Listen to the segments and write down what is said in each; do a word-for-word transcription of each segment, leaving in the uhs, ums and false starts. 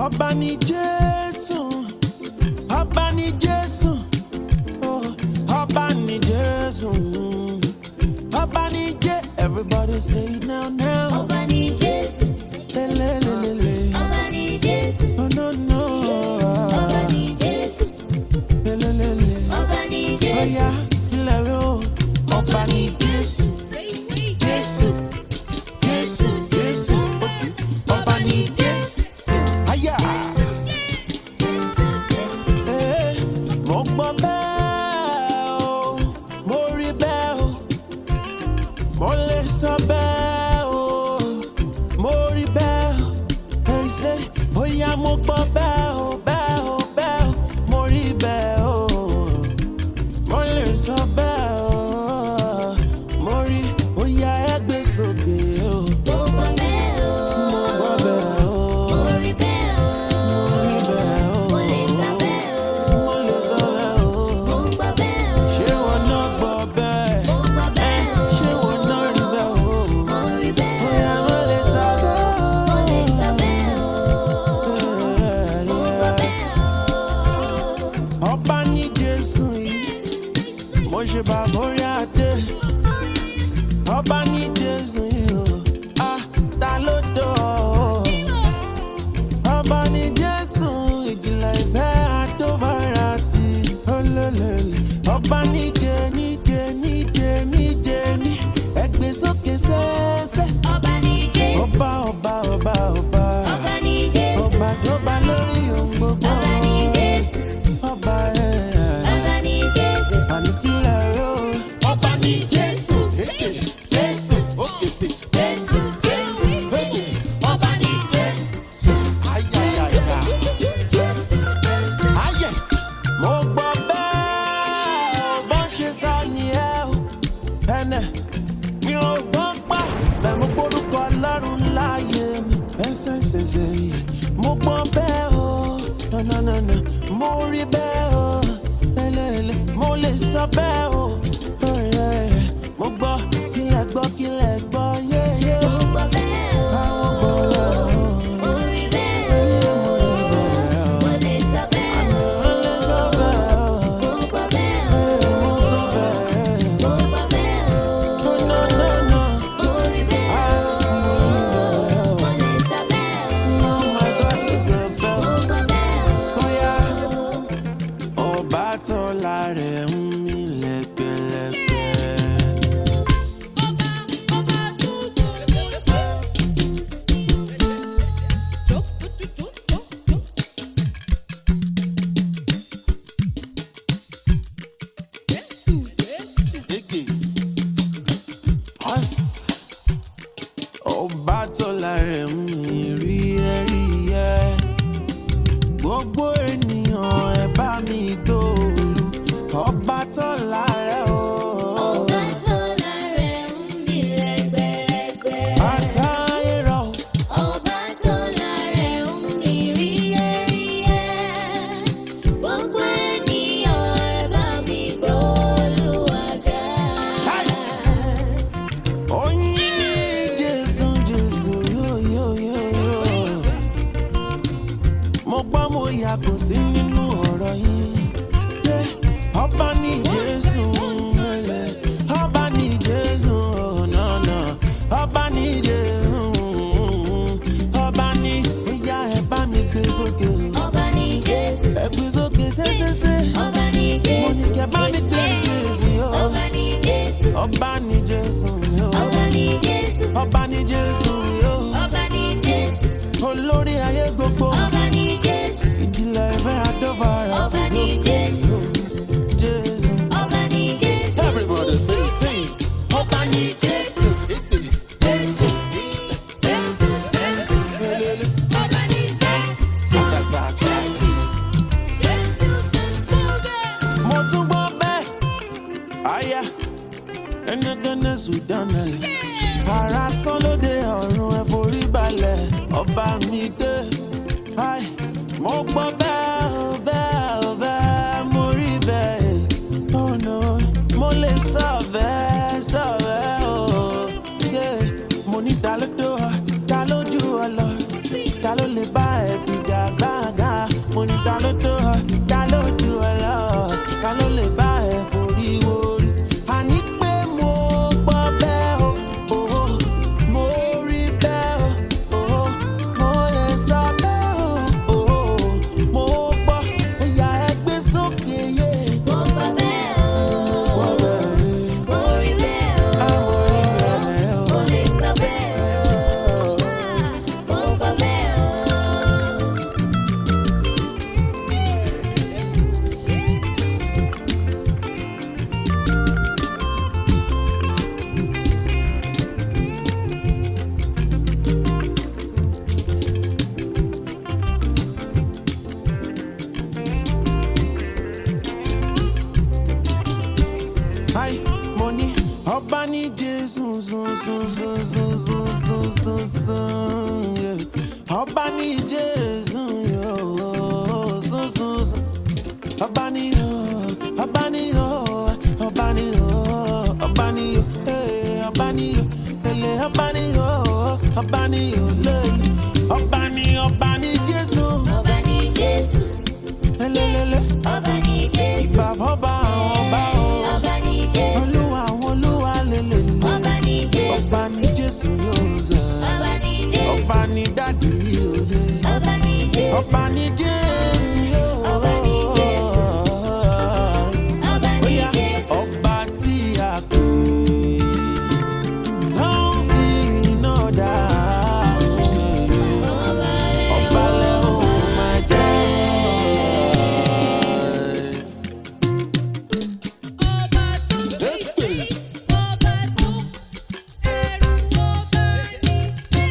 Ọba ni Jésù, Ọba ni Jésù, oh, Ọba ni Jésù, Ọba ni Jésù. Everybody say it now, now. Ọba ni Jésù, le le le le le. Ọba ni Jésù, Oh no no. Ọba ni Jésù, le le le le. Ọba ni Jésù. Oh yeah, kílẹ̀ rí o. Ọba ni Jésù, Jésù, Jésù, Jésù. Ọba ni Jésù, Aya. Jésù, Jésù. Eh, mo gbọ́ bẹ́ẹ̀ o, mo rí bẹ́ẹ̀ o, mo lè sọ bẹ́ẹ̀ o, mo rí bẹ́ẹ̀ o. Hey, say, bóyá mo gbọ́ bẹ́ẹ̀ o, bẹ́ẹ̀ o, bẹ́ẹ̀ o, mo rí bẹ́ẹ̀ o, mo lè sọ bẹ́ẹ̀ o, mo rí, bóyá ẹ gbé sókè o. Mo gbọ́ bẹ́ẹ̀ o, Mo gbọ́ bẹ́ẹ̀ o, mo rí bẹ́ẹ̀ o, mo rí bẹ́ẹ̀ o, mo lè sọ bẹ́ẹ̀ o, mo lè sọ bẹ́ẹ̀ o. mo gbọ́ bẹ́ẹ̀ o, Ṣé wọn náà gbọ́ bẹ́ẹ̀? mo gbọ́ bẹ́ẹ̀ o, Ṣé wọn náà rí bẹ́ẹ̀ o? mo rí bẹ́ẹ̀ o, Bóyá wọ́n lè sọ mo lè sọ bẹ́ẹ̀ o, bẹ́ẹ̀. mo gbọ́ bẹ́ẹ̀ o. Ọba ní Jésù yìí, mo ṣe bá borí adé. Ọba ní Jésù yìí o, ah, ta ló dọ̀ ọ́? Ọba ní Jésù, ìjìnlẹ̀ ìfẹ́ àdóbára ti olólèlè. Ọba níje níje níje níje ní ẹgbẹ́ sókè sẹ́sẹ́. Ọba ni Jésù, Ọba ọba ọba ọba Ọba ni Jésù, ọba tó bá lórí ohun gbogbo. Ọba ni Jésù, Ọba ẹ̀ Ọba ni Jésù. àníkílẹ̀ yóò. Ọba ni Jésù, Jésù, Òkè Jésù, Jésù. Ọba ni Jésù, ayayaya. Jésù, Jésù. Ayẹ̀ mo gbọ́ bẹ́ẹ̀ bó ṣe sá ni ẹ o. Ẹnẹ̀ mi ò gbọ́ pa bẹ́ẹ̀ mo gbórúkọ Ọlọ́run láàyè mi. Ẹsẹ̀ ṣẹ̀ṣẹ̀ yìí mo gbọ́ bẹ́ẹ̀ o. Nànànànà mo rí bẹ́ẹ̀ o. Ẹlẹ́ẹ̀lẹ́ mo lè sọ bẹ́ẹ̀ o. Mo gbọ́ kílẹ̀ gbọ́ kílẹ̀ gbọ́ yéyé. Mo gbọ́ bẹ́ẹ̀ o, Àwọn gbọ́ bẹ́ẹ̀ o. mo rí bẹ́ẹ̀ o, mo lè sọ bẹ́ẹ̀ o, Mo lè sọ bẹ́ẹ̀ o. mo gbọ́ bẹ́ẹ̀ o, Mo gbọ́ bẹ́ẹ̀. mo gbọ́ bẹ́ẹ̀ o, Oh, no, no, no. mo rí bẹ́ẹ̀ o, mo lè sọ bẹ́ẹ̀ o, Oh my God, it's a mo bell. gbọ́ bẹ́ẹ̀ Oh yeah. o. Ọba tó láre ń mí lẹ́gbẹ̀lẹ́gbẹ̀. Ege. Us. Ọba tó láre ń mí rí ẹ rí ẹ. Gbogbo ènìyàn ẹ bá mi dòòlù. Ọba tó láre o. Ọba tó láre ń mí lẹ́gbẹ̀lẹ́gbẹ̀. Àtayé rọ̀. Ọba tó láre ń mí ríyẹ́ríyẹ́. Gbogbo ènìyàn ẹ bá mi gbọ́ Olúwa ga. Oyin Jésù Jésù yóò yóò yóò yóò. Mo gbọ́ mo yàgò sí nínú ọ̀rọ̀ yín. Yeah. Ọba ní Jésù ẹlẹ́. Ọba ní Jésù ọ̀nàna. Ọba ní Jésù. Ọba ní ìyá ẹ bá mi gbé sókè. Ọba ni Jésù, Ẹ gbé sókè sẹ́sẹ́sẹ́. Ọba ni Mo Jésù, ní kẹ́ bá mi gbé Jésù yóò. Ọba ni Jésù, Ọba ní Jésù yóò. Ọba ni Jésù, Ọba ní Jésù yóò. Ọba ni Jésù, Olórí ayé gbogbo. Ọba ni Jésù, Ìdílé ìfẹ́ àdóbára Ọba ni Jésù, Jésù. Ọba ni Jésù. Everybody sing, sing. Ọba ni Jésù, Jésù, Jésù, Jésù. Helele. Ọba ni Jésù, Kàkàkà. Jésù, Jésù. Mo tún gbọ́ bẹ́ẹ̀. Àyà ẹnìkanẹ́ Sùdánà. Ara sán lóde ọ̀run ẹ forí balẹ̀. Ọba mi dé. Ai, mo gbọ́ bẹ́ẹ̀ o, bẹ́ẹ̀ o, bẹ́ẹ̀ mo zoom, zoom, zoom, zoom, zoom, zoom, zoom, zoom, yeah. Ọba ni Jésù, yo, zoom, zoom, zoom. Ọba ni yo, ọba ni yo, ọba ni yo, ọba ni yo, eh, ọba ni yo, ele, ọba ni yo, ọba ni yo, le. Ọba ni, ọba ni Jésù, Ọba ni Jésù, elelele. Ọba ni Jésù, Ìbà fọ́ba àwọn ọba o. Ọba ni Jésù, Olúwa àwọn olúwa lelele. Ọba ni Jésù, Ọba ni Jésù yóò zẹ. Ọba ni Jésù, Ọba ni dádì òye. Ọba ni Jésù, Ọba ni Jésù yóò. Ọba ni Jésù, Ọba ni Bóyá Jésù, ọba tí a pè tó ń fi iná dá òkè. Ọba lẹ Ọba lẹ ó máa jẹ́. Ọba tó fi sí, ọba tó ẹrù ọba ní pé.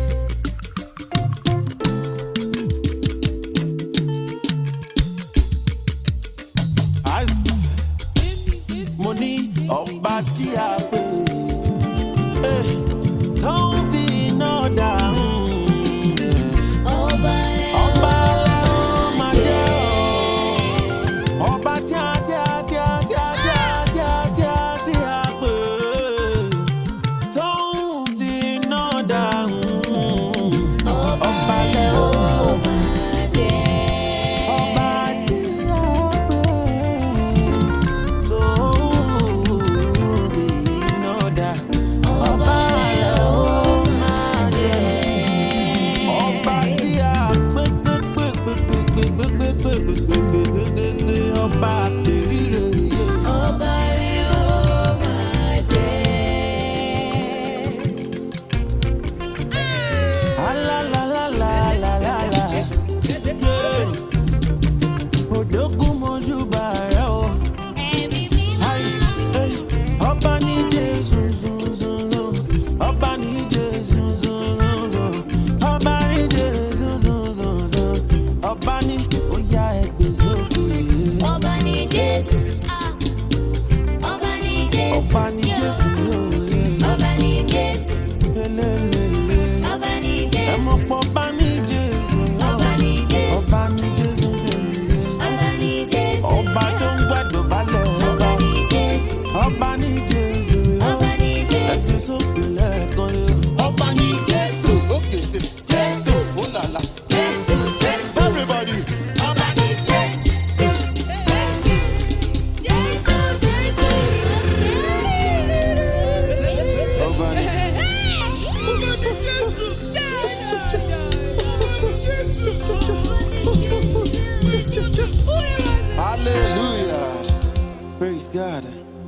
As mo ní ọba tí a pè eh, tó ń fi iná dá Ọba lẹ ọba lẹ ó máa máa jẹ́ jẹ́. o. Ọba tí a tí a tí a tí a tí a tí a tí a tí a pè tó ń fi iná dá Ọba lẹ ó máa jẹ́. ọba tí a pè tó ń fi iná dá Ọba lẹ ó máa jẹ́. ọba tí a pè pè pè pè pè pè pè pè pè pè pè pè pè pè pè ọba àpèrire yé. Ọba lẹ ó máa jẹ́. Alálàlálàlàlà. Yeah. Òdògún mojúbà rẹ̀ o. Ẹ̀mí mímọ́. Ai, eh, ọba ní Jésù, zum, zum, zum. Ọba ní Jésù, zum, zum, zum. Ọba ní Jésù, zum, zum, zum. Ọba ní ó yá ẹ gbé sókè. Ọba ni Jésù, ah. Ọba ni Jésù, Ọba ní Jésù yóò yé. Ọba ni Jésù, Lélelele. Ọba ni Ẹ Jésù, mọ̀ pọ̀ ọba ní Jésù yóò. Ọba ni Jésù, Ọba ní Jésù tẹ̀lé. Ọba ni Jésù, Ọba tó ń gbàdọ̀ balẹ̀ Ọba ọba. ni Jésù, Ọba ní Jésù yóò. Ọba ni Jésù, Ẹgbẹ́ sókè lẹ́ẹ̀kan yóò. Ọba ni Jésù. Ókè ṣe Jésù. Ó làlà. Jésù, Jésù, Everybody. Ọba ni Jésù, Jésù, Jésù, Jésù. Ọba ní. Ọba ni Jésù. Ọba ni Jésù. Hallelujah. Praise God.